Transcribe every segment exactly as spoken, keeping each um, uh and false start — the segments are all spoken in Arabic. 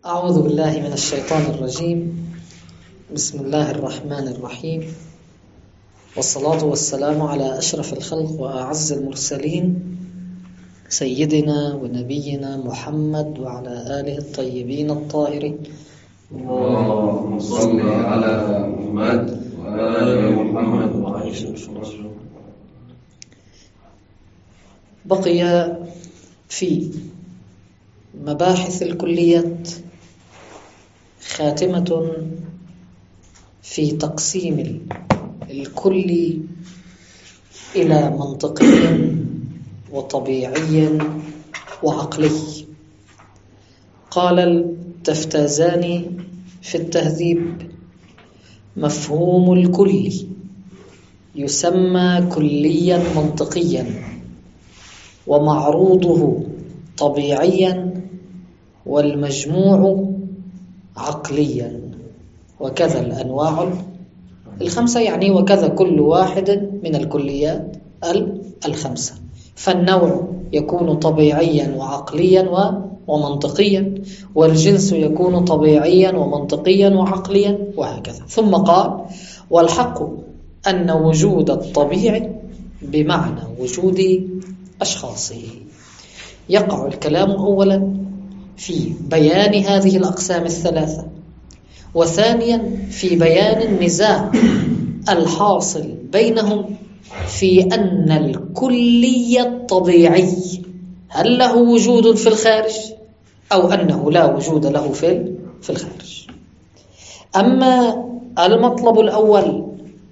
أعوذ بالله من الشيطان الرجيم. بسم الله الرحمن الرحيم، والصلاة والسلام على أشرف الخلق وأعز المرسلين سيدنا ونبينا محمد وعلى آله الطيبين الطاهرين. اللهم صل على محمد وآل محمد وعلى. بقي في مباحث الكليات خاتمة في تقسيم الكل إلى منطقي وطبيعي وعقلي. قال التفتازاني في التهذيب: مفهوم الكل يسمى كليا منطقيا، ومعروضه طبيعيا، والمجموع عقليا، وكذا الأنواع الخمسة، يعني وكذا كل واحد من الكليات الخمسة. فالنوع يكون طبيعيا وعقليا ومنطقيا، والجنس يكون طبيعيا ومنطقيا وعقليا، وهكذا. ثم قال: والحق أن وجود الطبيعي بمعنى وجود أشخاصه. يقع الكلام أولا في بيان هذه الأقسام الثلاثة، وثانيا في بيان النزاع الحاصل بينهم في أن الكلي الطبيعي هل له وجود في الخارج أو أنه لا وجود له في في الخارج. أما المطلب الأول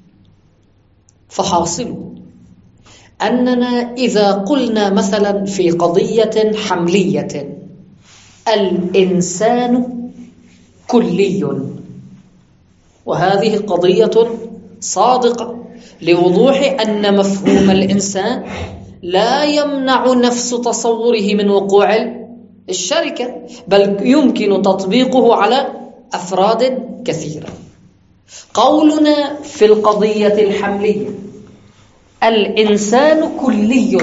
فحاصله أننا إذا قلنا مثلا في قضية حملية الإنسان كلي، وهذه قضية صادقة لوضوح أن مفهوم الإنسان لا يمنع نفس تصوره من وقوع الشركة، بل يمكن تطبيقه على أفراد كثيرة. قولنا في القضية الحملية الإنسان كلي،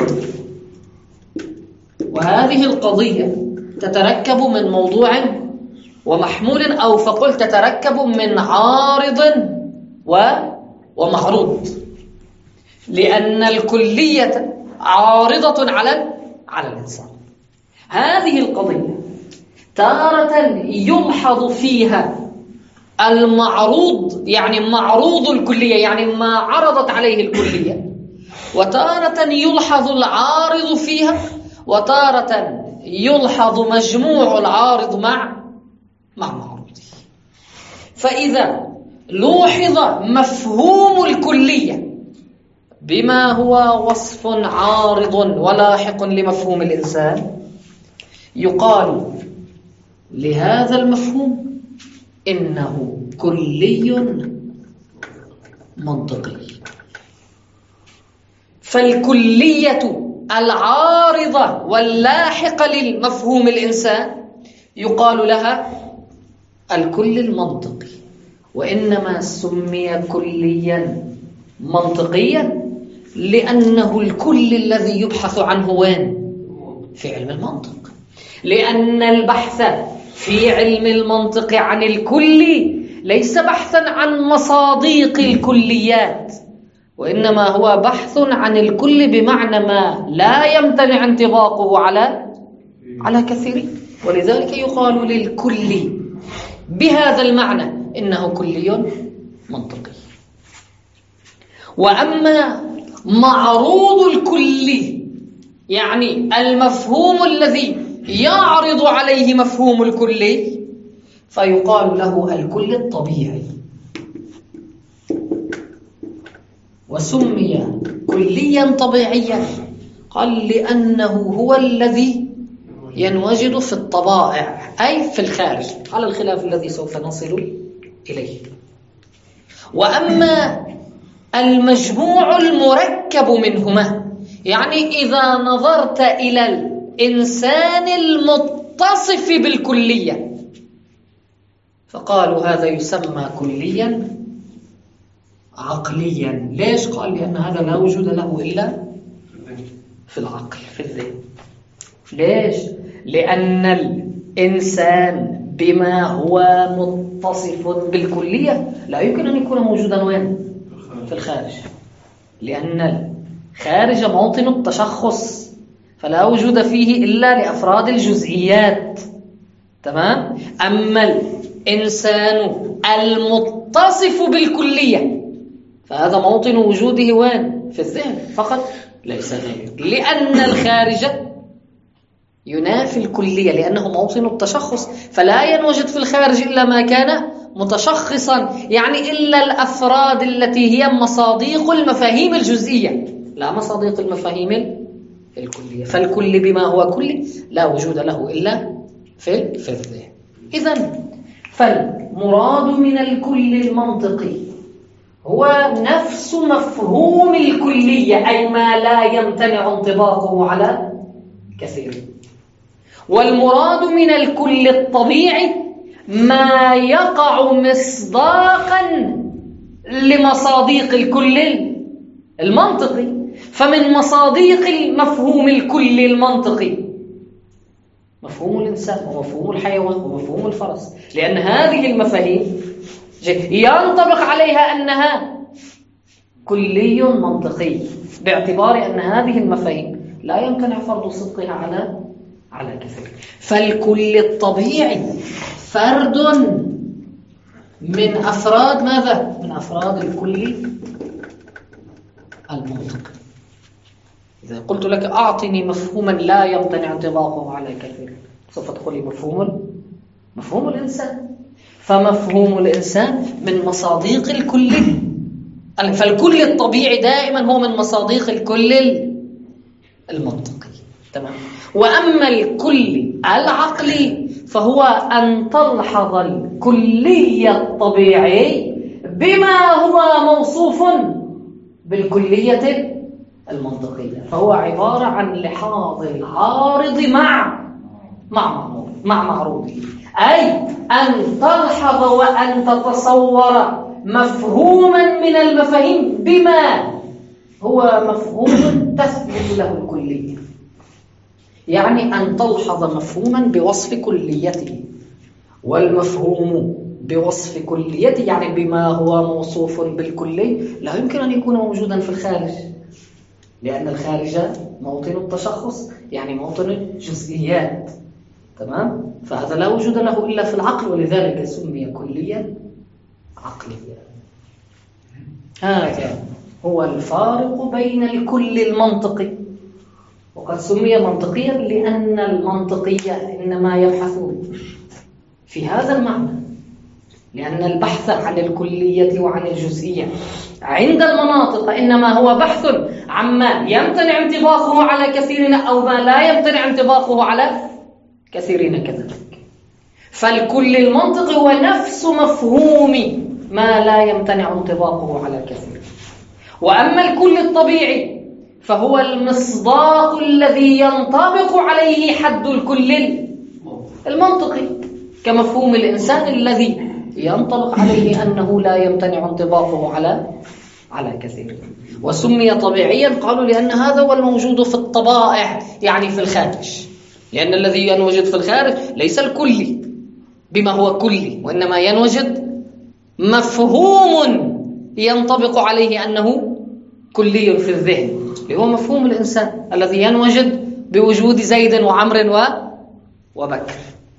وهذه القضية تتركب من موضوع ومحمول، أو فقل تتركب من عارض ومعروض، لأن الكلية عارضة على على الإنسان. هذه القضية تارة يمحض فيها المعروض، يعني معروض الكلية، يعني ما عرضت عليه الكلية، وتارة يلحظ العارض فيها، وتارة يلحظ مجموع العارض مع مع معروضه. فإذا لوحظ مفهوم الكلية بما هو وصف عارض ولاحق لمفهوم الإنسان، يقال لهذا المفهوم إنه كلي منطقي. فالكلية العارضة واللاحقة للمفهوم الإنسان يقال لها الكل المنطقي، وإنما سمي كليا منطقيا لأنه الكل الذي يبحث عنه وين؟ في علم المنطق، لأن البحث في علم المنطق عن الكل ليس بحثا عن مصاديق الكليات، وإنما هو بحث عن الكل بمعنى ما لا يمتنع انطباقه على على كثيرين، ولذلك يقال للكل بهذا المعنى إنه كلي منطقي. وأما معروض الكل، يعني المفهوم الذي يعرض عليه مفهوم الكلي، فيقال له الكل الطبيعي. وسمي كليا طبيعيا قال لأنه هو الذي ينوجد في الطبائع، أي في الخارج، على الخلاف الذي سوف نصل إليه. وأما المجموع المركب منهما، يعني إذا نظرت إلى الإنسان المتصف بالكلية، فقالوا هذا يسمى كليا عقليا. ليش؟ قال لأن هذا لا وجود له إلا في العقل، في الذهن. ليش؟ لأن الإنسان بما هو متصف بالكلية لا يمكن أن يكون موجودا وين؟ في الخارج، لأن الخارج موطن التشخص فلا وجود فيه إلا لأفراد الجزئيات. تمام؟ أما الإنسان المتصف بالكلية فهذا موطن وجوده وين؟ في الذهن فقط ليس غير، لأن الخارج ينافي الكلية لأنه موطن التشخص، فلا ينوجد في الخارج إلا ما كان متشخصا، يعني إلا الأفراد التي هي مصاديق المفاهيم الجزئية لا مصاديق المفاهيم الكلية. فالكل بما هو كلي لا وجود له إلا في في الذهن. إذن فالمراد من الكل المنطقي هو نفس مفهوم الكلية، أي ما لا يمتنع انطباقه على كثير. والمراد من الكل الطبيعي ما يقع مصداقا لمصاديق الكل المنطقي. فمن مصاديق المفهوم الكل المنطقي مفهوم الإنسان ومفهوم الحيوان ومفهوم الفرس، لأن هذه المفاهيم ينطبق عليها أنها كلي منطقي، باعتبار أن هذه المفاهيم لا يمكن فرض صدقها على على كثير. فالكل الطبيعي فرد من أفراد ماذا؟ من أفراد الكل المنطقي. إذا قلت لك أعطني مفهوما لا يمتنع انطباقه على كثير سوف تقول مفهوم مفهوم الإنسان. فمفهوم الإنسان من مصاديق الكل، فالكل الطبيعي دائما هو من مصاديق الكل المنطقي. تمام. وأما الكل العقلي فهو أن تلحظ الكلية الطبيعي بما هو موصوف بالكلية المنطقية، فهو عبارة عن لحاظ العارض مع مع مع معروضه، أي أن تلحظ وأن تتصور مفهوما من المفاهيم بما هو مفهوم تثبت له الكلية، يعني أن تلحظ مفهوما بوصف كليته، والمفهوم بوصف كليته يعني بما هو موصوف بالكلي لا يمكن أن يكون موجودا في الخارج، لأن الخارج موطن التشخص يعني موطن الجزئيات. تمام؟ فهذا لا وجود له إلا في العقل، ولذلك سمي كليا عقليا. هذا هو الفارق بين الكل المنطقي، وقد سمي منطقيا لأن المنطقية إنما يبحث في هذا المعنى، لأن البحث عن الكلية وعن الجزئية عند المناطق إنما هو بحث عما يمتنع انطباقه على كثيرين أو ما لا يمتنع انطباقه على كثيرين كذلك. فالكل المنطقي هو نفس مفهوم ما لا يمتنع انطباقه على كثير. وأما الكل الطبيعي فهو المصداق الذي ينطبق عليه حد الكل المنطقي، كمفهوم الإنسان الذي ينطبق عليه أنه لا يمتنع انطباقه على على كثير. وسمي طبيعيا قالوا لأن هذا هو الموجود في الطبائع، يعني في الخارج، لأن الذي ينوجد في الخارج ليس الكلي بما هو كلي، وإنما ينوجد مفهوم ينطبق عليه أنه كلي في الذهن، اللي هو مفهوم الإنسان الذي ينوجد بوجود زيد وعمر و... وبكر.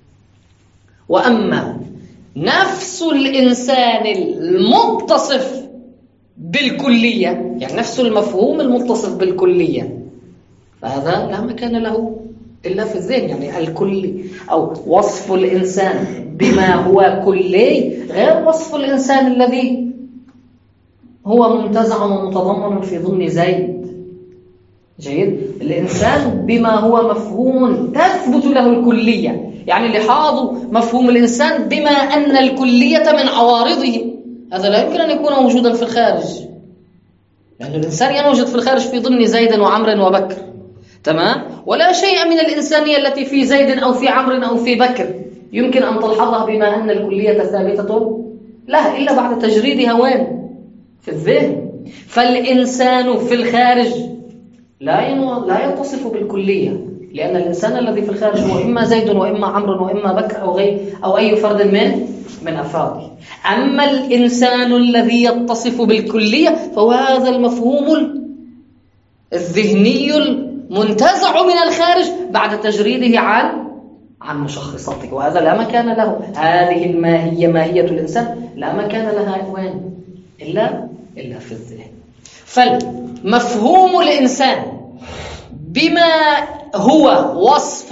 وأما نفس الإنسان المتصف بالكلية، يعني نفس المفهوم المتصف بالكلية، فهذا لا مكان له إلا في الذهن. يعني الكلي أو وصف الإنسان بما هو كلي غير وصف الإنسان الذي هو منتزع ومتضمن في ضمن زيد. جيد. الإنسان بما هو مفهوم تثبت له الكلية، يعني لحاظ مفهوم الإنسان بما أن الكلية من عوارضه، هذا لا يمكن أن يكون موجودا في الخارج، لأن الإنسان ينوجد في الخارج في ضمن زيد وعمر وبكر. تمام؟ ولا شيء من الإنسانية التي في زيد أو في عمر أو في بكر يمكن أن تلحظها بما أن الكلية ثابتة لا إلا بعد تجريدها وين؟ في الذهن. فالإنسان في الخارج لا لا يتصف بالكلية، لأن الإنسان الذي في الخارج هو إما زيد وإما عمرو وإما بكر أو غير أو أي فرد من من أفراده. أما الإنسان الذي يتصف بالكلية فهو هذا المفهوم الذهني المنتزع من الخارج بعد تجريده عن عن مشخصاته، وهذا لا مكان له. هذه الماهية ماهية الإنسان لا مكان لها وين إلا إلا في الذهن. فالمفهوم الإنسان بما هو وصف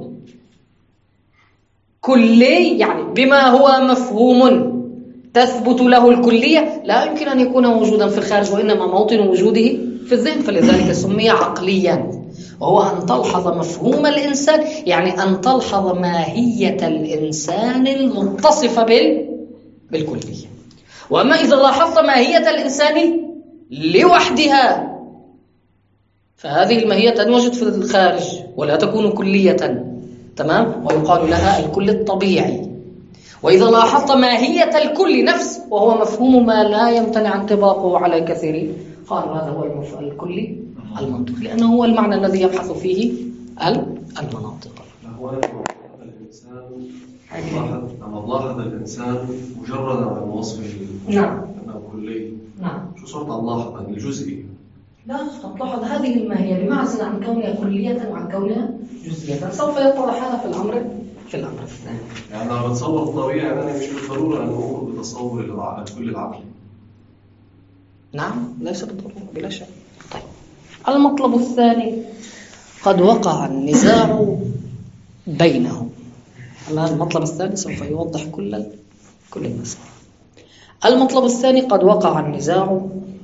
كلي، يعني بما هو مفهوم تثبت له الكلية، لا يمكن أن يكون موجودا في الخارج، وإنما موطن وجوده في الذهن، فلذلك سمي عقليا. وهو أن تلحظ مفهوم الإنسان، يعني أن تلحظ ماهية الإنسان المتصفة بال... بالكلية. وأما إذا لاحظت ماهية الإنسان لوحدها فهذه الماهية تنوجد في الخارج ولا تكون كلية، تمام، ويقال لها الكل الطبيعي. وإذا لاحظت ماهية الكل نفس وهو مفهوم ما لا يمتنع انطباقه على كثير، قال هذا هو الكلي المنطق، لأنه هو المعنى الذي يبحث فيه المناطق. لما لاحظ الإنسان مجرد عن وصفه نعم أنه كلي، نعم، شو صورة اللحظة الجزئي؟ لا تلاحظ هذه الماهية بمعزل عن كونها كلية وعن كونها جزئية، سوف يتضح هذا في الأمر في الأمر الثاني. يعني أنا بتصور الطبيعي أنا مش بالضرورة أنه هو بتصور الكل العقلي. نعم ليس بالضرورة بلا شك. طيب المطلب الثاني قد وقع النزاع بينهم. الآن المطلب الثاني سوف يوضح كل كل المسألة. المطلب الثاني قد وقع النزاع،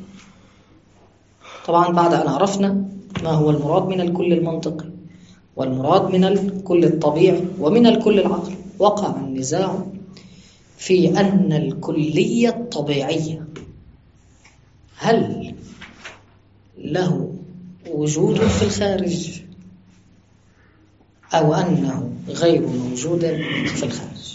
طبعا بعد أن عرفنا ما هو المراد من الكل المنطقي والمراد من الكل الطبيعي ومن الكل العقلي، وقع النزاع في أن الكلية الطبيعية هل له وجود في الخارج أو أنه غير موجود في الخارج.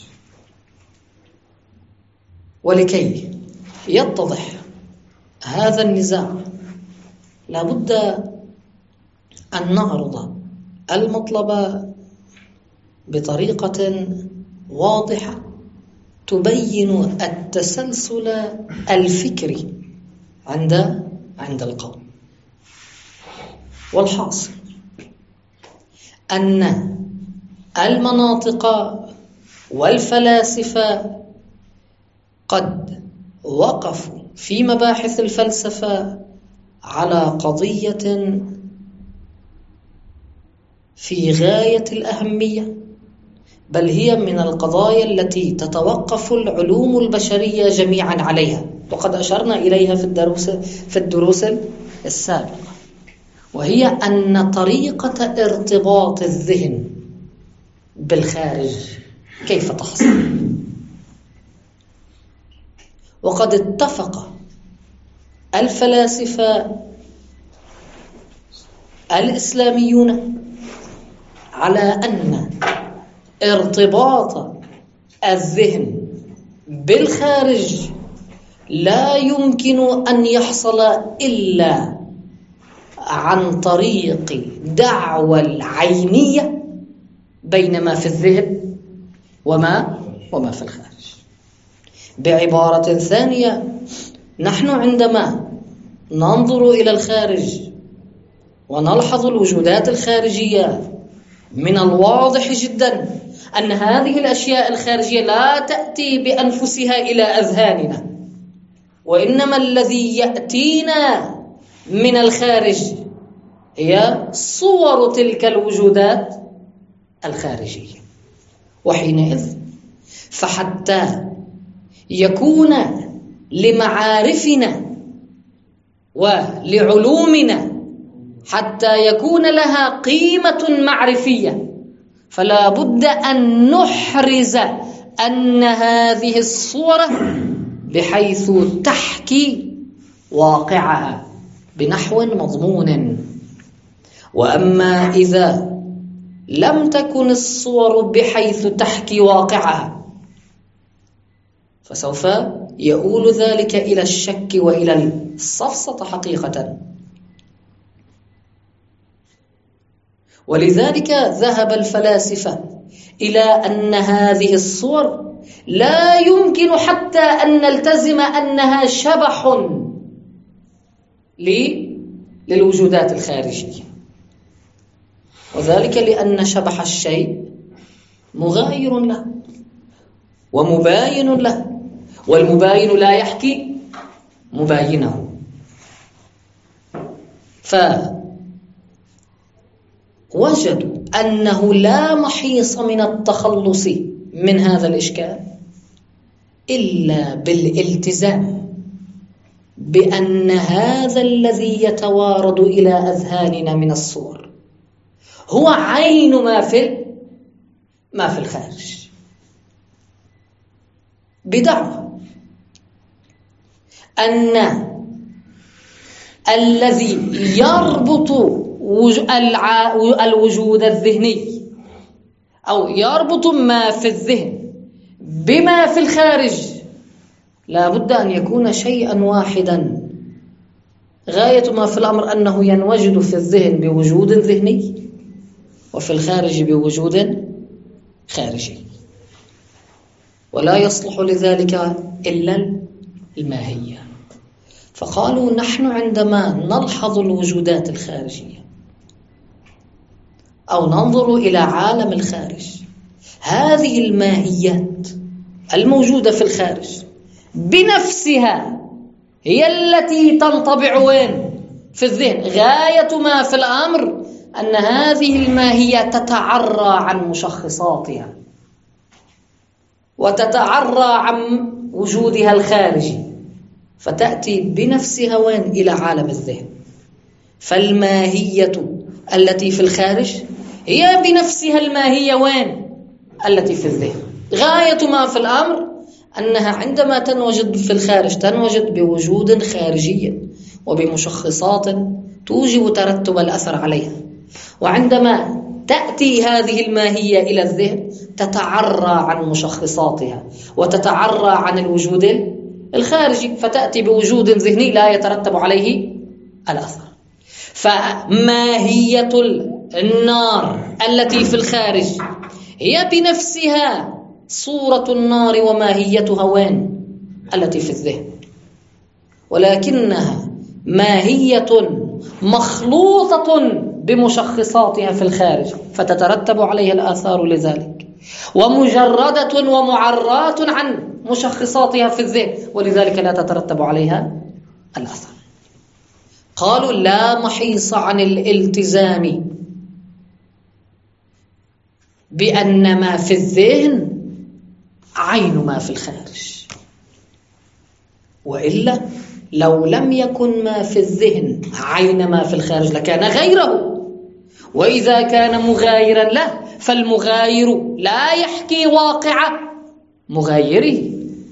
ولكي يتضح هذا النزاع لابد أن نعرض المطلب بطريقة واضحة تبين التسلسل الفكري عند عند القوم. والحاصل أن المناطق والفلاسفة قد وقفوا في مباحث الفلسفة على قضية في غاية الأهمية، بل هي من القضايا التي تتوقف العلوم البشرية جميعا عليها، وقد أشرنا إليها في الدروس في الدروس السابقة، وهي أن طريقة ارتباط الذهن بالخارج كيف تحصل. وقد اتفق الفلاسفة الإسلاميون على أن ارتباط الذهن بالخارج لا يمكن أن يحصل إلا عن طريق دعوى العينية بين ما في الذهن وما وما في الخارج. بعبارة ثانية، نحن عندما ننظر إلى الخارج ونلحظ الوجودات الخارجية من الواضح جدا أن هذه الأشياء الخارجية لا تأتي بأنفسها إلى أذهاننا، وإنما الذي يأتينا من الخارج هي صور تلك الوجودات الخارجية. وحينئذ فحتى يكون لمعارفنا ولعلومنا حتى يكون لها قيمة معرفية فلا بد أن نحرز أن هذه الصورة بحيث تحكي واقعها بنحو مضمون. وأما إذا لم تكن الصور بحيث تحكي واقعها فسوف يؤول ذلك إلى الشك وإلى السفسطة حقيقة. ولذلك ذهب الفلاسفة إلى أن هذه الصور لا يمكن حتى أن نلتزم أنها شبح للوجودات الخارجية، وذلك لأن شبح الشيء مغاير له ومباين له، والمباين لا يحكي مباينه. فوجدوا أنه لا محيص من التخلص من هذا الإشكال إلا بالالتزام بأن هذا الذي يتوارد إلى أذهاننا من الصور هو عين ما في ما في الخارج، بدعوى أن الذي يربط الوجود الذهني أو يربط ما في الذهن بما في الخارج لا بد أن يكون شيئا واحدا، غاية ما في الأمر أنه ينوجد في الذهن بوجود ذهني وفي الخارج بوجود خارجي، ولا يصلح لذلك إلا الماهية. فقالوا نحن عندما نلحظ الوجودات الخارجية أو ننظر إلى عالم الخارج، هذه الماهيات الموجودة في الخارج بنفسها هي التي تنطبع وين؟ في الذهن. غاية ما في الأمر أن هذه الماهية تتعرى عن مشخصاتها وتتعرى عن وجودها الخارجي، فتأتي بنفسها وين؟ إلى عالم الذهن. فالماهية التي في الخارج هي بنفسها الماهية وين؟ التي في الذهن. غاية ما في الأمر أنها عندما تنوجد في الخارج تنوجد بوجود خارجي وبمشخصات توجب ترتب الأثر عليها، وعندما تأتي هذه الماهية إلى الذهن تتعرى عن مشخصاتها وتتعرى عن الوجود الخارجي، فتأتي بوجود ذهني لا يترتب عليه الأثر. فماهية النار التي في الخارج هي بنفسها صورة النار وماهيتها وين؟ التي في الذهن، ولكنها ماهية مخلوطة بمشخصاتها في الخارج فتترتب عليها الآثار لذلك، ومجردة ومعرات عن مشخصاتها في الذهن ولذلك لا تترتب عليها الأثر. قالوا لا محيص عن الالتزام بأن ما في الذهن عين ما في الخارج، وإلا لو لم يكن ما في الذهن عين ما في الخارج لكان غيره، وإذا كان مغايرا له فالمغاير لا يحكي واقع مغايره،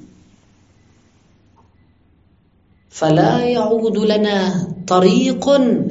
فلا يعود لنا طريق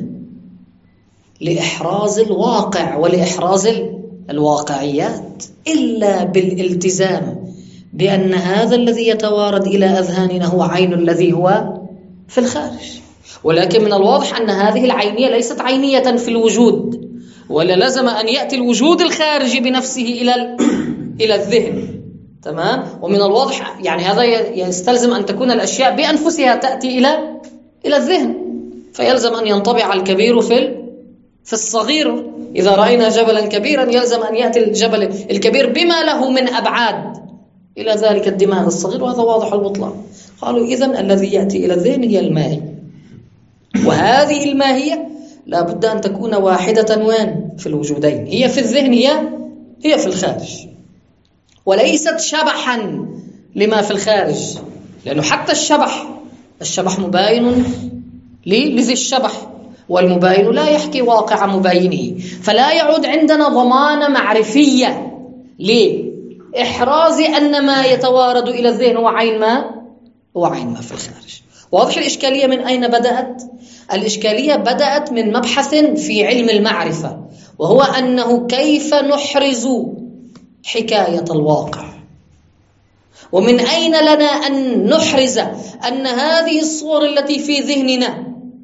لإحراز الواقع ولإحراز الواقعيات إلا بالالتزام بأن هذا الذي يتوارد إلى أذهاننا هو عين الذي هو في الخارج. ولكن من الواضح أن هذه العينية ليست عينية في الوجود، ولا لزم أن يأتي الوجود الخارجي بنفسه إلى إلى الذهن، تمام؟ ومن الواضح يعني هذا يستلزم أن تكون الأشياء بأنفسها تأتي إلى إلى الذهن، فيلزم أن ينطبع الكبير في في الصغير. إذا رأينا جبلا كبيرا يلزم أن يأتي الجبل الكبير بما له من أبعاد إلى ذلك الدماغ الصغير، وهذا واضح البطلان. قالوا إذن الذي يأتي إلى الذهن هي الماهي، وهذه الماهية لا بد أن تكون واحدة وين؟ في الوجودين، هي في الذهن هي هي في الخارج، وليست شبحا لما في الخارج، لأنه حتى الشبح الشبح مباين لذي الشبح، والمباين لا يحكي واقع مباينه، فلا يعود عندنا ضمانة معرفية لإحراز أن ما يتوارد إلى الذهن هو عين ما هو عين ما في الخارج. واضح الإشكالية من أين بدأت؟ الإشكالية بدأت من مبحث في علم المعرفة، وهو أنه كيف نحرز حكاية الواقع، ومن أين لنا أن نحرز أن هذه الصور التي في ذهننا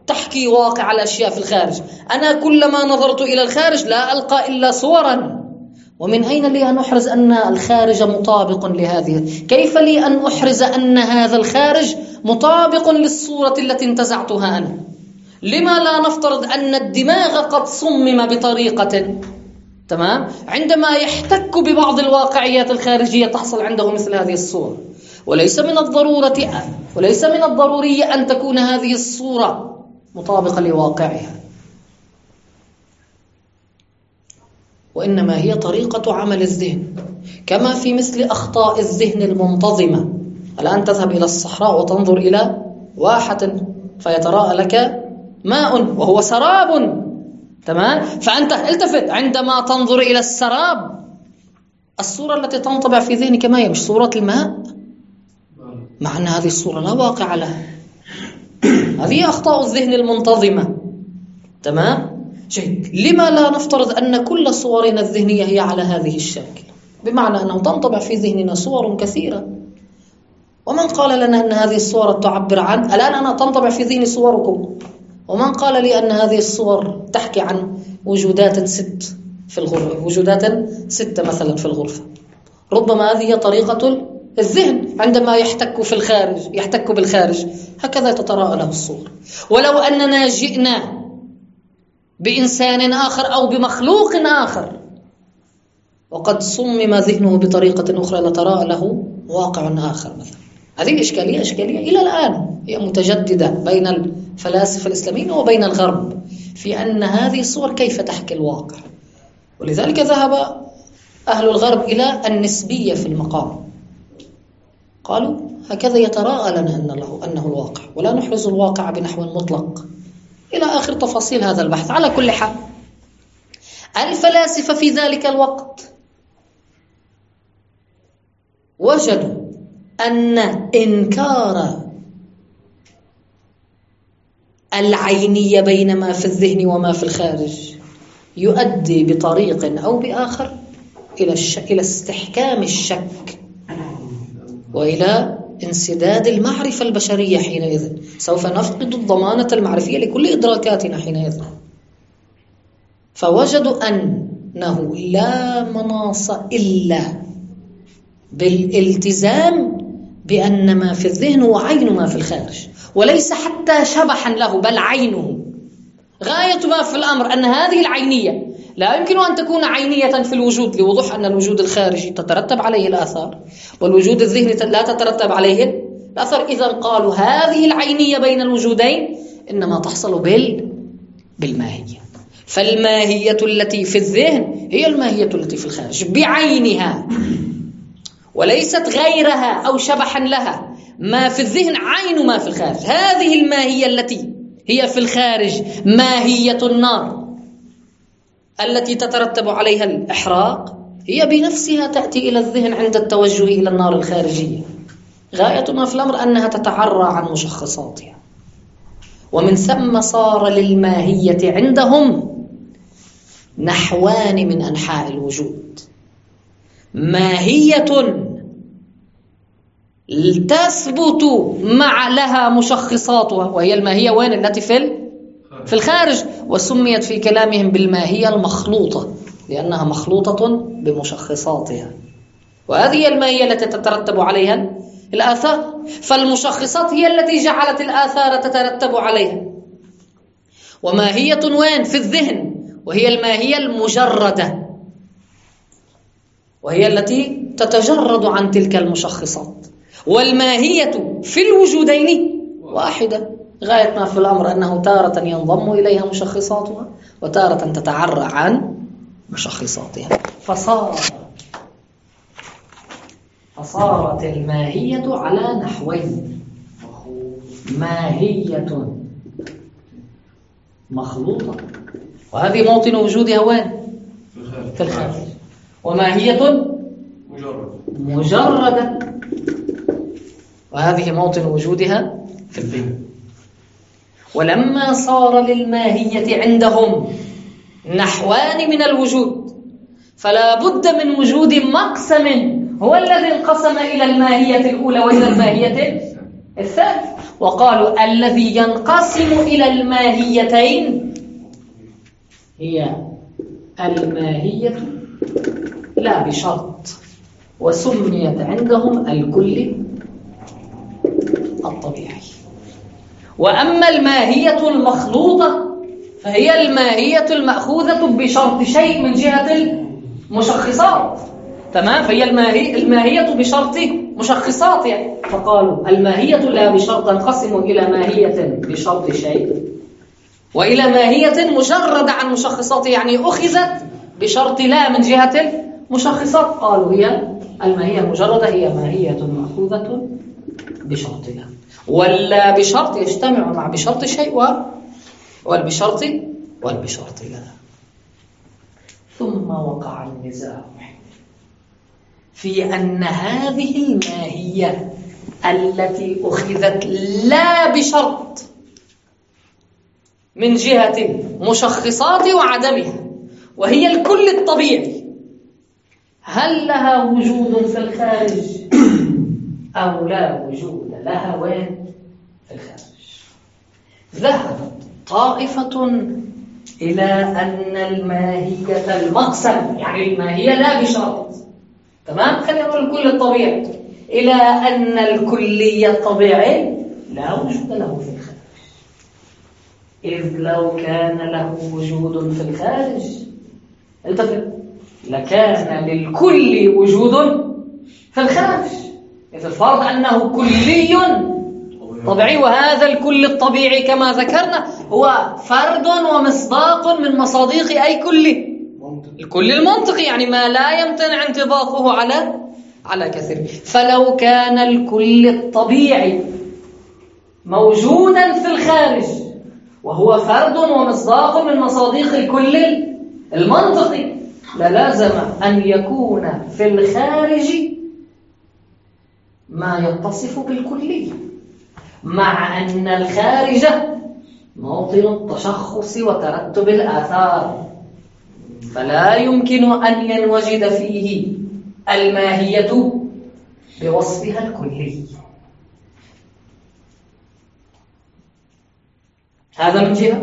تحكي واقع الأشياء في الخارج. أنا كلما نظرت إلى الخارج لا ألقى إلا صورا، ومن أين لي أن أحرز أن الخارج مطابق لهذه؟ كيف لي أن أحرز أن هذا الخارج مطابق للصورة التي انتزعتها أنا؟ لما لا نفترض أن الدماغ قد صمم بطريقة تمام عندما يحتك ببعض الواقعيات الخارجية تحصل عنده مثل هذه الصورة، وليس من الضرورة وليس من الضروري أن تكون هذه الصورة مطابقة لواقعها، وإنما هي طريقة عمل الذهن، كما في مثل أخطاء الذهن المنتظمة. الآن تذهب إلى الصحراء وتنظر إلى واحة فيتراءى لك ماء وهو سراب، تمام؟ فأنت التفت عندما تنظر إلى السراب، الصورة التي تنطبع في ذهنك ما هي؟ مش صورة الماء، مع أن هذه الصورة لا واقع لها. هذه أخطاء الذهن المنتظمة، تمام؟ جيد. لما لا نفترض أن كل صورنا الذهنية هي على هذه الشكل، بمعنى أنه تنطبع في ذهننا صور كثيرة، ومن قال لنا أن هذه الصور تعبر عن الآن أنا تنطبع في ذهني صوركم، ومن قال لي أن هذه الصور تحكي عن وجودات ست في الغرفة، وجودات ستة مثلا في الغرفة. ربما هذه هي طريقة الذهن عندما يحتك في الخارج يحتك بالخارج، هكذا تتراءى له الصور. ولو أننا جئنا بإنسان آخر أو بمخلوق آخر وقد صمم ذهنه بطريقة أخرى لتراءى له واقع آخر مثلا. هذه إشكالية إشكالية إلى الآن هي متجددة بين الفلاسفة الإسلاميين وبين الغرب في أن هذه الصور كيف تحكي الواقع. ولذلك ذهب أهل الغرب إلى النسبية في المقام، قالوا هكذا يتراءى لنا أن له أنه الواقع، ولا نحرز الواقع بنحو مطلق، إلى آخر تفاصيل هذا البحث. على كل حال الفلاسفة في ذلك الوقت وجدوا أن إنكار العينية بين ما في الذهن وما في الخارج يؤدي بطريق أو بآخر إلى الش... إلى استحكام الشك وإلى انسداد المعرفة البشرية حينئذ. سوف نفقد الضمانة المعرفية لكل إدراكاتنا حينئذ. فوجدوا أنه لا مناص إلا بالالتزام بأن ما في الذهن هو عين ما في الخارج، وليس حتى شبحا له بل عينه. غاية ما في الأمر أن هذه العينية لا يمكن أن تكون عينية في الوجود لوضوح أن الوجود الخارجي تترتب عليه الآثار، والوجود الذهني لا تترتب عليه الآثار. إذا قالوا هذه العينية بين الوجودين إنما تحصل بال بالماهية. فالماهية التي في الذهن هي الماهية التي في الخارج بعينها، وليست غيرها أو شبحا لها. ما في الذهن عين ما في الخارج. هذه الماهية التي هي في الخارج ماهية النار التي تترتب عليها الإحراق، هي بنفسها تأتي إلى الذهن عند التوجه إلى النار الخارجية. غاية ما في الأمر أنها تتعرى عن مشخصاتها. ومن ثم صار للماهية عندهم نحوان من أنحاء الوجود: ماهية تثبت مع لها مشخصاتها، وهي الماهية وين التي في في الخارج، وسميت في كلامهم بالماهية المخلوطة لأنها مخلوطة بمشخصاتها، وهذه الماهية التي تترتب عليها الآثار. فالمشخصات هي التي جعلت الآثار تترتب عليها. وماهية وين؟ في الذهن، وهي الماهية المجردة، وهي التي تتجرد عن تلك المشخصات. والماهية في الوجودين واحدة. غاية ما في الأمر أنه تارة ينضم إليها مشخصاتها وتارة تتعرى عن مشخصاتها. فصار فصارت الماهية على نحوين: ماهية مخلوطة، وهذه موطن وجودها وين؟ في الخارج. وماهية مجردة، وهذه موطن وجودها في الذهن. ولما صار للماهية عندهم نحوان من الوجود، فلا بد من وجود مقسم هو الذي انقسم إلى الماهية الأولى وإلى الماهية الثالث. وقالوا الذي ينقسم إلى الماهيتين هي الماهية لا بشرط، وسميت عندهم الكل الطبيعي. وأما الماهية المخلوطة فهي الماهية المأخوذة بشرط شيء من جهة المشخصات. تمام؟ فهي الماهية, الماهية بشرط مشخصات يعني. فقالوا الماهية لا بشرط تنقسم إلى ماهية بشرط شيء وإلى ماهية مجرد عن مشخصات، يعني أخذت بشرط لا من جهة المشخصات. قالوا هي الماهية المجردة هي ماهية مأخوذة بشرط لا، ولا بشرط يجتمع مع بشرط شيء والبشرط والبشرط لا. ثم وقع النزاع في أن هذه الماهية التي أخذت لا بشرط من جهة مشخصات وعدمها وهي الكل الطبيعي، هل لها وجود في الخارج أو لا وجود لها وين في الخارج؟ ذهبت طائفة إلى أن الماهية المقسم، يعني الماهية لا بشرط، تمام؟ خلينا نقول الكل الطبيعي، إلى أن الكلية الطبيعي لا وجود له في الخارج. إذ لو كان له وجود في الخارج انتبه لكان للكل وجود في الخارج. إذا الفرض أنه كلي طبيعي، وهذا الكل الطبيعي كما ذكرنا هو فرد ومصداق من مصادق أي كل، الكل المنطقي، يعني ما لا يمتنع انطباقه على على كثير. فلو كان الكل الطبيعي موجودا في الخارج وهو فرد ومصداق من مصادق الكل المنطقي، للازم أن يكون في الخارج ما يتصف بالكلية، مع أن الخارج موطن التشخص وترتب الآثار، فلا يمكن أن ينوجد فيه الماهية بوصفها الكلي. هذا من جهة.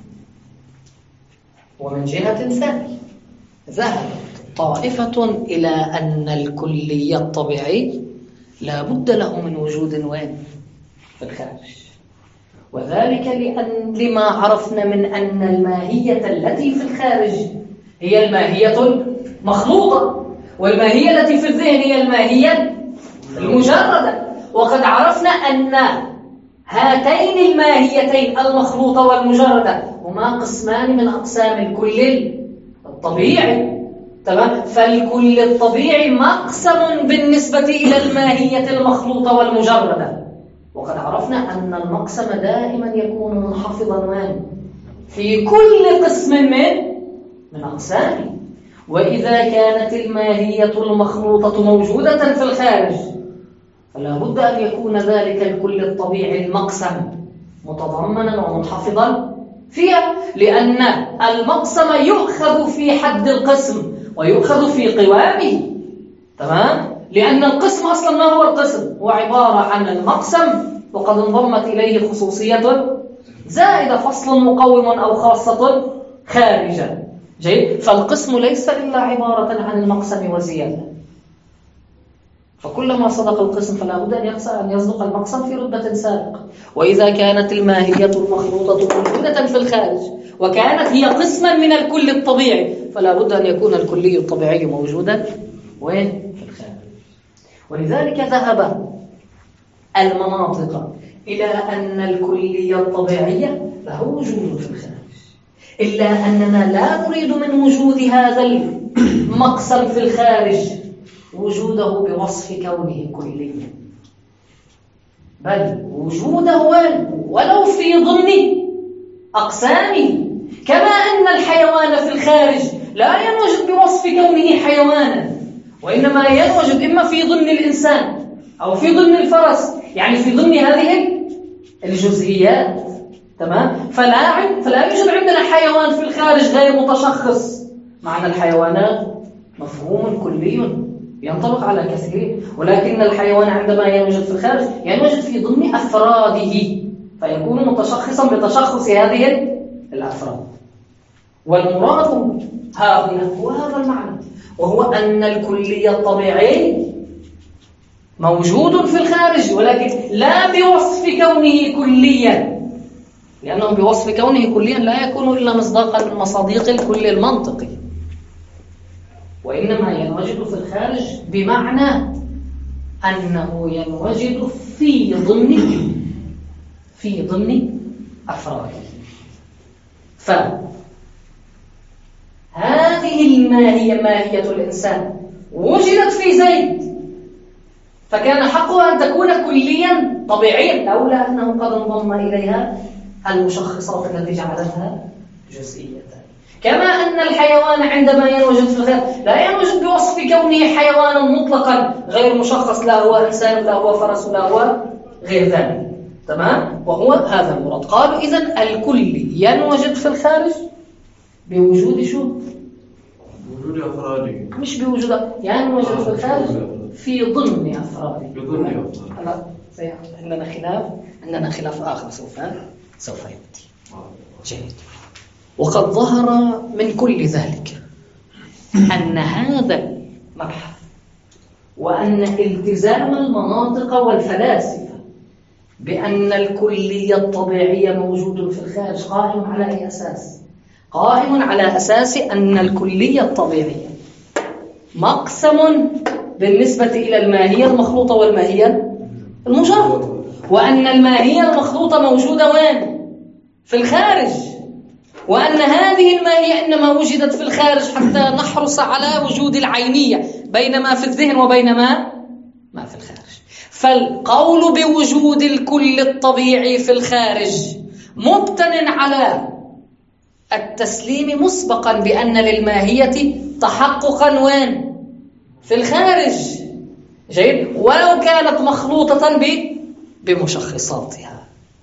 ومن جهة ثانية ذهبت طائفة إلى أن الكلي الطبيعي لا بد له من وجود وين في الخارج، وذلك لأن لما عرفنا من أن الماهية التي في الخارج هي الماهية المخلوطة، والماهية التي في الذهن هي الماهية المجردة. وقد عرفنا أن هاتين الماهيتين المخلوطة والمجردة هما قسمان من أقسام الكل الطبيعي، تمام؟ فالكل الطبيعي مقسم بالنسبة إلى الماهية المخلوطة والمجردة. وقد عرفنا أن المقسم دائما يكون منحفظا في كل قسم من من أقسامه. وإذا كانت الماهية المخلوطة موجودة في الخارج فلا بد أن يكون ذلك الكل الطبيعي المقسم متضمنا ومنحفظا فيها، لأن المقسم يؤخذ في حد القسم ويؤخذ في قوامه، تمام؟ لأن القسم أصلا ما هو القسم؟ هو عبارة عن المقسم وقد انضمت إليه خصوصية زائدة، فصل مقوم أو خاصة خارجة. جيد؟ فالقسم ليس إلا عبارة عن المقسم وزيادة، فكلما صدق القسم فلا بد أن يصدق المقسم في رتبة سابقة. وإذا كانت الماهية المخلوطة موجودة في الخارج وكانت هي قسما من الكل الطبيعي فلا بد أن يكون الكلي الطبيعي موجودا وين في الخارج. ولذلك ذهب المناطق إلى أن الكلية الطبيعية له وجود في الخارج، إلا أننا لا نريد من وجود هذا المقسم في الخارج وجوده بوصف كونه كليا، بل وجوده ولو في ضمن أقسامه، كما أن الحيوان في الخارج لا ينوجد بوصف كونه حيوانا، وإنما ينوجد إما في ضمن الإنسان أو في ضمن الفرس، يعني في ضمن هذه الجزئيات، تمام؟ فلا فلا يوجد عندنا حيوان في الخارج غير متشخص، معنى الحيوانات مفهوم كلي ينطبق على كثيرين، ولكن الحيوان عندما ينوجد في الخارج ينوجد في ضمن أفراده، فيكون متشخصا بتشخص هذه الأفراد. والمراد ها هنا هو هذا المعنى، وهو أن الكلي الطبيعي موجود في الخارج، ولكن لا بوصف كونه كليا، لأنه بوصف كونه كليا لا يكون إلا مصداقا من مصادق الكل المنطقي، وإنما ينوجد في الخارج بمعنى أنه ينوجد في ضمن في ضمن أفراده. فهذه الماهية ماهية الإنسان وجدت في زيد، فكان حقها أن تكون كليا طبيعيا لولا أنه قد انضم إليها المشخصات التي جعلتها جزئية. كما أن الحيوان عندما ينوجد في الخارج لا ينوجد بوصف كونه حيوانا مطلقا غير مشخص، لا هو إنسان لا هو فرس لا هو غير ذلك، تمام؟ وهو هذا المراد. قالوا إذن الكل ينوجد في الخارج بوجود شو؟ بوجود أفراده، مش بوجود، ينوجد في الخارج في ضمن أفراده. في ضمن أفراده. هلا عندنا خلاف، عندنا خلاف آخر سوف سوف يأتي. جيد. وقد ظهر من كل ذلك أن هذا المبحث وأن التزام المناطق والفلاسفة بأن الكلية الطبيعية موجود في الخارج قائم على أي أساس؟ قائم على أساس أن الكلية الطبيعية مقسم بالنسبة إلى الماهية المخلوطة والماهية المجردة، وأن الماهية المخلوطة موجودة وين؟ في الخارج، وأن هذه الماهية إنما وجدت في الخارج حتى نحرص على وجود العينية بين ما في الذهن وبين ما ما في الخارج. فالقول بوجود الكل الطبيعي في الخارج مبتن على التسليم مسبقا بأن للماهية تحققا وين؟ في الخارج. جيد. ولو كانت مخلوطة بمشخصاتها.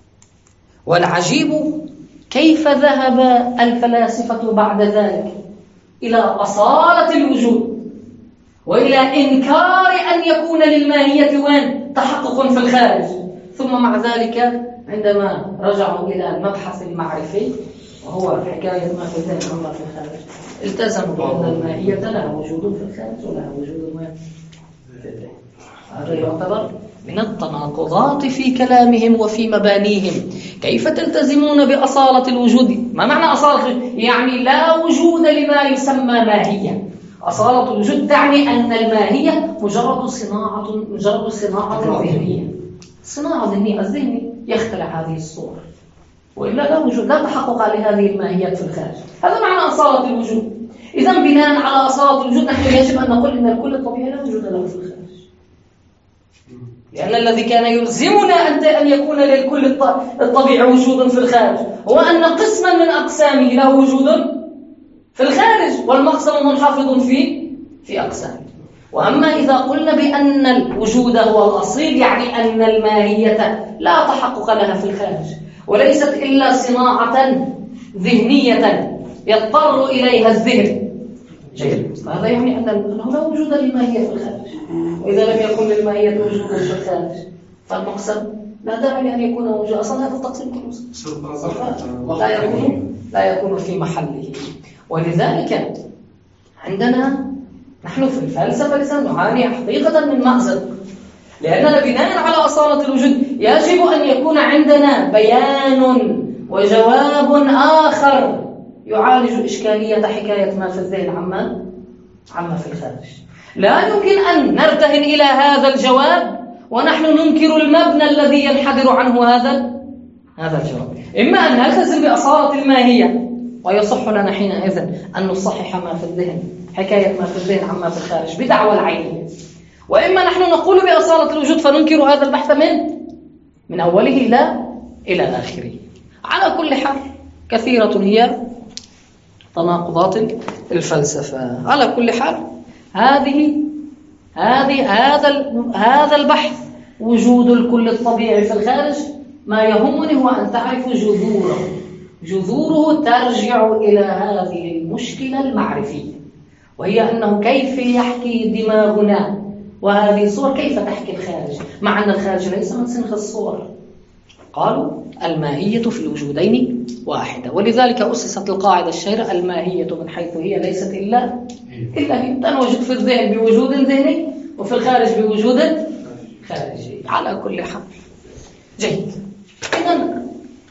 والعجيب كيف ذهب الفلاسفة بعد ذلك إلى أصالة الوجود وإلى إنكار أن يكون للماهية وين؟ تحقق في الخارج، ثم مع ذلك عندما رجعوا إلى المبحث المعرفي وهو حكاية ما في الذهن وما في الخارج التزموا بأن الماهية لها وجود في الخارج ولها وجود وين؟ في الذهن. هذا يعتبر من التناقضات في كلامهم وفي مبانيهم. كيف تلتزمون بأصالة الوجود؟ ما معنى أصالة الوجود؟ يعني لا وجود لما يسمى ماهية. أصالة الوجود تعني أن الماهية مجرد صناعة مجرد صناعة ذهنية، صناعة ذهنية، الذهن يخترع هذه الصور، وإلا لا وجود، لا تحقق لهذه الماهيات في الخارج. هذا معنى أصالة الوجود. إذا بناء على أصالة الوجود نحن يجب أن نقول إن الكل الطبيعي لا وجود له في الخارج، لأن الذي كان يلزمنا أن يكون للكل الطبيعي وجود في الخارج هو أن قسما من أقسامه له وجود في الخارج، والمقسم منحفظ في في أقسامه. وأما إذا قلنا بأن الوجود هو الأصيل يعني أن الماهية لا تحقق لها في الخارج وليست إلا صناعة ذهنية يضطر إليها الذهن. جيد. هذا يعني أنه لا وجود للماهية في الخارج، وإذا لم يكن للماهية وجود في الخارج فالمقسم لا داعي أن يكون وجود. أصلا هذا التقسيم كله لا يكون لا يكون في محله. ولذلك عندنا نحن في الفلسفة لسان نعاني حقيقة من مأزق، لأننا بناء على أصالة الوجود يجب أن يكون عندنا بيان وجواب آخر يعالج إشكالية حكاية ما في الذهن عما عما في الخارج. لا يمكن أن نرتهن إلى هذا الجواب ونحن ننكر المبنى الذي ينحدر عنه هذا هذا الجواب. إما أن نلتزم بأصالة الماهية ويصح لنا حينئذ أن نصحح ما في الذهن حكاية ما في الذهن عما في الخارج بدعوى العينية، وإما نحن نقول بأصالة الوجود فننكر هذا البحث من من أوله إلى إلى آخره. على كل حال كثيرة هي تناقضات الفلسفة. على كل حال هذه هذه هذا هذا البحث وجود الكل الطبيعي في الخارج ما يهمني هو أن تعرف جذوره. جذوره ترجع إلى هذه المشكلة المعرفية، وهي أنه كيف يحكي دماغنا وهذه الصور كيف تحكي الخارج مع أن الخارج ليس من سنخ الصور؟ قالوا الماهية في الوجودين واحدة، ولذلك أسست القاعدة الشهيرة الماهية من حيث هي ليست إلا إلا هي، تنوجد في الذهن بوجود ذهني وفي الخارج بوجود خارجي على كل حال. جيد، إذن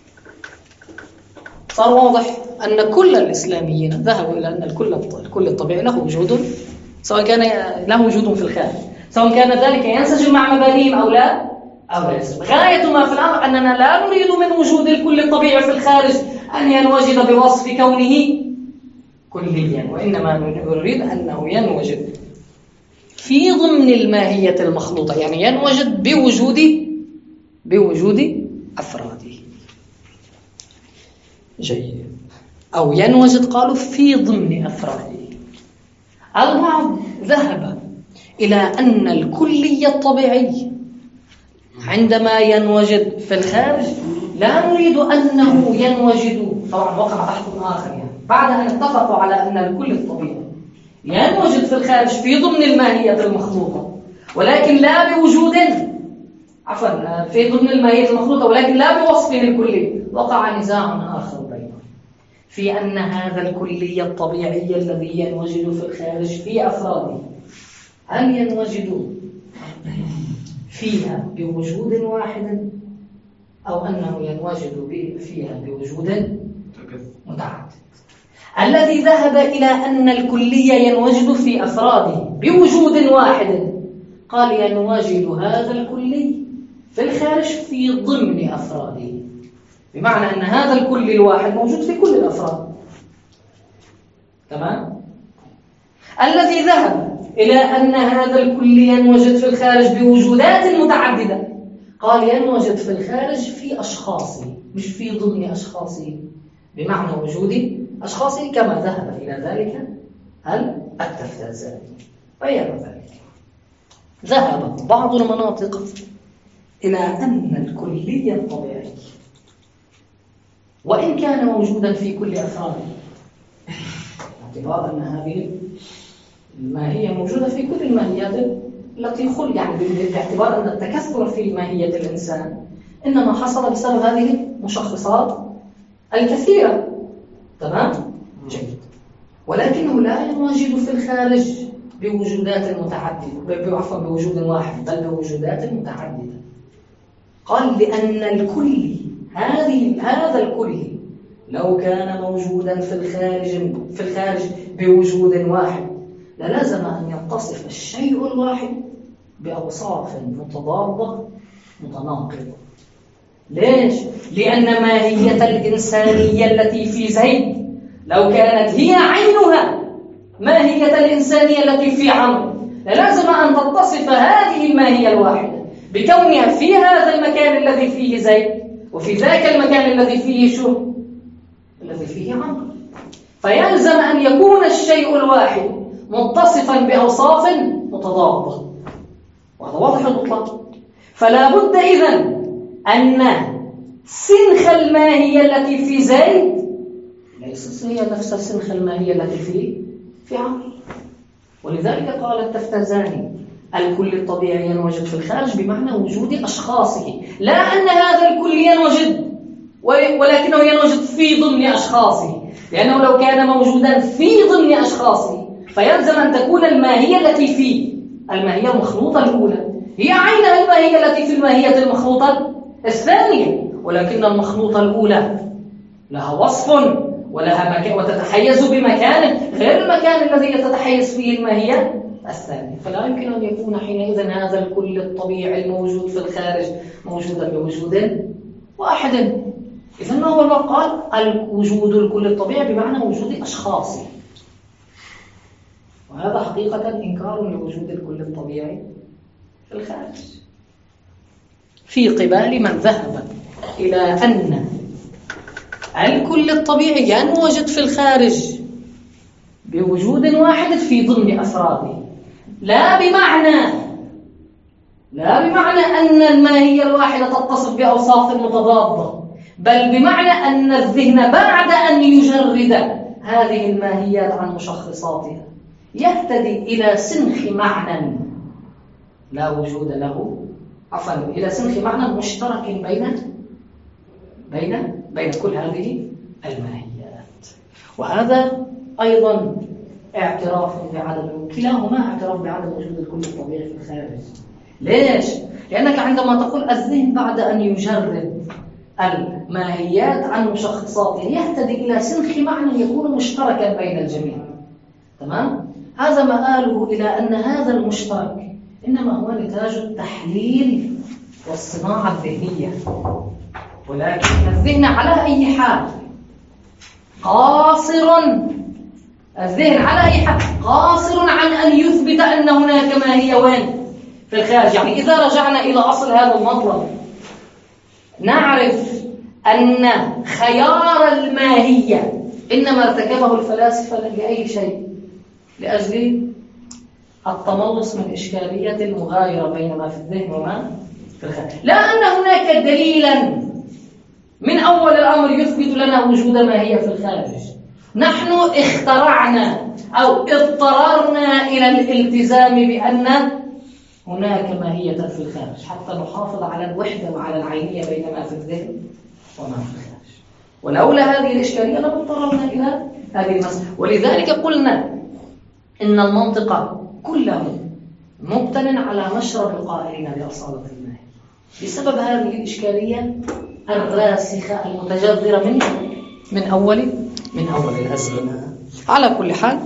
صار واضح أن كل الإسلاميين ذهبوا إلى أن الكل الكل الطبيعي له وجود، سواء كان له وجود في الخارج، سواء كان ذلك ينسجم مع مبانيهم أو لا أو لا ينسجم. غاية ما في الأمر أننا لا نريد من وجود الكل الطبيعي في الخارج أن ينوجد بوصف كونه كليا، وإنما نريد أنه ينوجد في ضمن الماهية المخلوطة، يعني ينوجد بوجود بوجود أفراده. جيد، أو ينوجد قالوا في ضمن أفراده. البعض ذهب إلى أن الكلية الطبيعي عندما ينوجد في الخارج لا نريد أنه ينوجد، طبعا وقع بحث آخر يعني بعد أن اتفقوا على أن الكل الطبيعي ينوجد في الخارج في ضمن الماهية المخلوطة، ولكن لا بوجود، عفوا في ضمن الماهية المخلوطة ولكن لا بوصفه الكلي. وقع نزاع آخر بينهم في أن هذا الكلية الطبيعي الذي ينوجد في الخارج في أفراده هل ينوجد فيها بوجود واحد أو أنه ينوجد فيها بوجود متعدد. الذي ذهب إلى أن الكلية ينوجد في أفراده بوجود واحد قال ينوجد هذا الكلي في الخارج في ضمن أفراده، بمعنى أن هذا الكل الواحد موجود في كل الأفراد. تمام؟ الذي ذهب إلى أن هذا الكل ينوجد في الخارج بوجودات متعددة قال ينوجد في الخارج في أشخاصه مش في ضمن أشخاصه، بمعنى وجود أشخاصه كما ذهب إلى ذلك التفتازاني. غير ذلك ذهب بعض المناطق إلى أن الكلية الطبيعي وإن كان موجودا في كل أفراده، باعتبار أن هذه الماهية موجودة في كل الماهيات التي خل، يعني باعتبار أن التكثر في ماهية الإنسان إنما حصل بسبب هذه المشخصات الكثيرة. تمام؟ جيد، ولكنه لا ينوجد في الخارج بوجودات متعددة، عفوا بوجود واحد بل بوجودات متعددة. قال لأن الكل هذه هذا الكل لو كان موجودا في الخارج في الخارج بوجود واحد للازم أن يتصف الشيء الواحد بأوصاف متضادة متناقضة. ليش؟ لأن ماهية الإنسانية التي في زيد لو كانت هي عينها ماهية الإنسانية التي في عمرو للازم أن تتصف هذه الماهية الواحدة بكونها في هذا المكان الذي فيه زيد وفي ذاك المكان الذي فيه شو؟ الذي فيه عمرو. فيلزم أن يكون الشيء الواحد متصفا بأوصاف متضادة، وهذا واضح المطلق. فلا بد إذن أن سنخ الماهية التي في زيد ليست هي نفس سنخ الماهية التي في في عمرو. ولذلك قال التفتازاني الكل الطبيعي ينوجد في الخارج بمعنى وجود أشخاصه، لا أن هذا الكل ينوجد ولكنه ينوجد في ضمن أشخاصه، لأنه لو كان موجودا في ضمن أشخاصه فيلزم أن تكون الماهية التي في الماهية المخلوطة الأولى هي عينها الماهية التي في الماهية المخلوطة الثانية، ولكن المخلوطة الأولى لها وصف ولها مكان وتتحيز بمكان غير المكان الذي يتتحيز فيه الماهية الثانية. فلا يمكن أن يكون حينئذ هذا الكل الطبيعي الموجود في الخارج موجودا بوجود واحد. إذن ما هو الوقت؟ قال الوجود الكل الطبيعي بمعنى وجود أشخاص، وهذا حقيقة إنكار لوجود الكل الطبيعي في الخارج في قبال من ذهب إلى أن الكل الطبيعي ينوجد في الخارج بوجود واحد في ضمن أفراده، لا بمعنى لا بمعنى أن الماهية الواحدة تتصف بأوصاف متضادة، بل بمعنى أن الذهن بعد أن يجرد هذه الماهيات عن مشخصاتها يهتدي إلى سنخ معنى لا وجود له عفوا إلى سنخ معنى مشترك بين بين بين كل هذه الماهيات. وهذا أيضا اعتراف بعدم، كلاهما اعتراف بعدم وجود الكل الطبيعي في الخارج. ليش؟ لأنك عندما تقول الذهن بعد أن يجرد الماهيات عن مشخصاتها يهتدي إلى سنخ معنى يكون مشتركا بين الجميع. تمام؟ هذا مآله إلى أن هذا المشترك إنما هو نتاج التحليل والصناعة الذهنية، ولكن الذهن على أي حال قاصر، الذهن على أي حال قاصر عن أن يثبت أن هناك ماهية وين في الخارج. يعني إذا رجعنا إلى أصل هذا المطلب نعرف أن خيار الماهية إنما ارتكبه الفلاسفة لأي شيء؟ لأجل التملص من إشكالية المغايرة بين ما في الذهن وما في الخارج، لا أن هناك دليلا من أول الأمر يثبت لنا وجود ماهية في الخارج. نحن اخترعنا أو اضطررنا إلى الالتزام بأن هناك ماهية في الخارج حتى نحافظ على الوحدة وعلى العينية بين ما في الذهن وما في الخارج. ولولا هذه الإشكالية لما اضطررنا إلى هذه المسألة. ولذلك قلنا إن المنطق كله مبتن على مشرب القائلين بأصالة الماهية بسبب هذه الإشكالية الراسخة المتجذرة من من أول من أول الأزمنة. على كل حال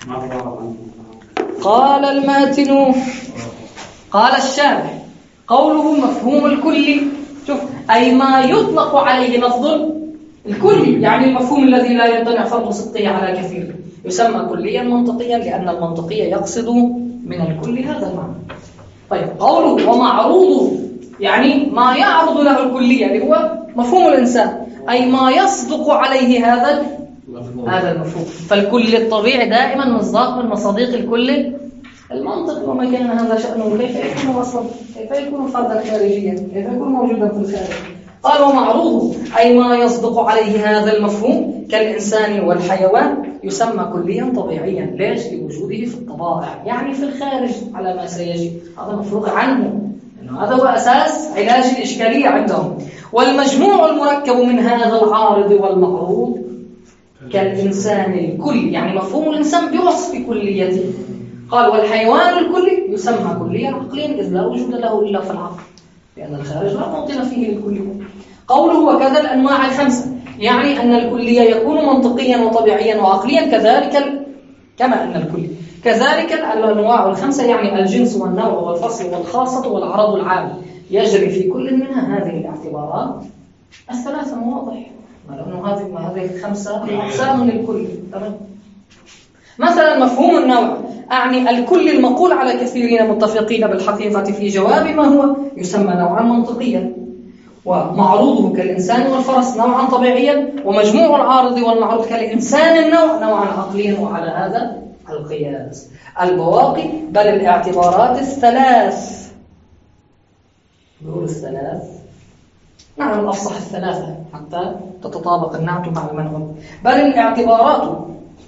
قال الماتن، قال الشارح قوله مفهوم الكل، شوف أي ما يطلق عليه لفظ الكل، يعني المفهوم الذي لا يمتنع فرض صدقه على كثير يسمى كليا منطقيا، لأن المنطقية يقصد من الكل هذا المعنى. طيب قوله ومعروضه يعني ما يعرض له الكلية اللي هو مفهوم الإنسان، أي ما يصدق عليه هذا هذا المفهوم. فالكل الطبيعي دائما مصداق من مصادق الكل المنطق، وما كان هذا شأنه كيف يكون أصلا، كيف يكون فردا خارجيا، كيف يكون موجودا في الخارج. قال ومعروضه أي ما يصدق عليه هذا المفهوم كالإنسان والحيوان يسمى كليا طبيعيا. ليش؟ لوجوده في الطبائع، يعني في الخارج على ما سيجي، هذا مفروغ عنه، إنه هذا هو أساس علاج الإشكالية عندهم. والمجموع المركب من هذا العارض والمعروض كالإنسان الكل، يعني مفهوم الإنسان بوصف كليته. قال والحيوان الكلي يسمى كليا عقليا إذ لا وجود له إلا في العقل، لأن الخارج لا موطن فيه للكلية. قوله وكذا الأنواع الخمسة، يعني أن الكلية يكون منطقيا وطبيعيا وعقليا كذلك ال... كما أن الكلي كذلك الأنواع الخمسة، يعني الجنس والنوع والفصل والخاصة والعرض العام يجري في كل منها هذه الاعتبارات الثلاثة. واضح لأنه هذه هذه الخمسة أقسام للكل. تمام. مثلا مفهوم النوع أعني الكل المقول على كثيرين متفقين بالحقيقة في جواب ما هو يسمى نوعا منطقيا، ومعروضه كالإنسان والفرس نوعا طبيعيا، ومجموع العارض والمعروض كالإنسان النوع نوعا عقليا. وعلى هذا القياس البواقي بل الاعتبارات الثلاث، نقول الثلاث نعم الأفصح الثلاثة حتى تتطابق النعت مع المنعوت، بل الاعتبارات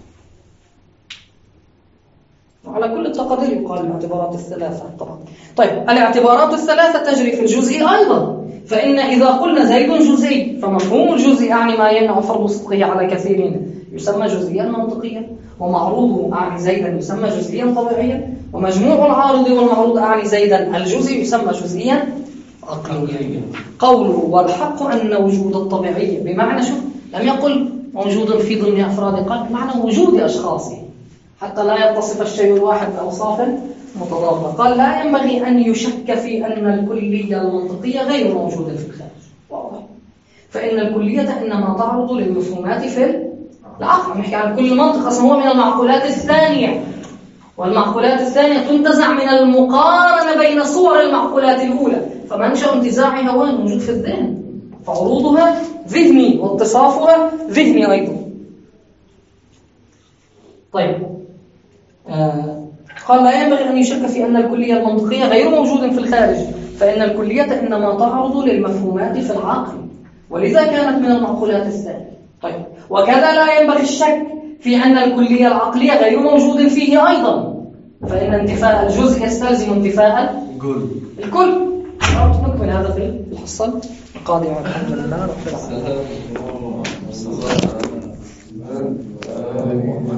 على كل التقدير يقال الاعتبارات الثلاثة طبعا. طيب الاعتبارات الثلاثة تجري في الجزء أيضا، فإن إذا قلنا زيد جزئي فمفهوم الجزء يعني ما يمنع فرض صدقه على كثيرين يسمى جزئيا منطقيا، ومعروضه أعني زيدا يسمى جزئيا طبيعيا، ومجموع العارض والمعروض أعني زيدا الجزئي يسمى جزئيا عقليا. قوله والحق أن وجود الطبيعي بمعنى شو؟ لم يقل موجود في ضمن أفراد، قال بمعنى وجود أشخاصه حتى لا يتصف الشيء الواحد بأوصاف متضادة. قال لا ينبغي أن يشك في أن الكلية المنطقية غير موجودة في الخارج. واضح. فإن الكلية إنما تعرض للمفهومات في العقل. نحكي عن كل منطق أصلا هو من المعقولات الثانية، والمعقولات الثانية تنتزع من المقارنة بين صور المعقولات الأولى، فمنشأ انتزاعها هو موجود في الذهن، فعروضها ذهني واتصافها ذهني أيضا. طيب آه. قال لا ينبغي أن يشك في أن الكلية المنطقية غير موجود في الخارج، فإن الكلية إنما تعرض للمفهومات في العقل، ولذا كانت من المعقولات الثانية. طيب وكذا لا ينبغي الشك في أن الكلية العقلية غير موجود فيه أيضا، فإن انتفاء الجزء يستلزم انتفاء الكل الكل. نكمل هذا في الحصة القادمة. الحمد لله رب العالمين.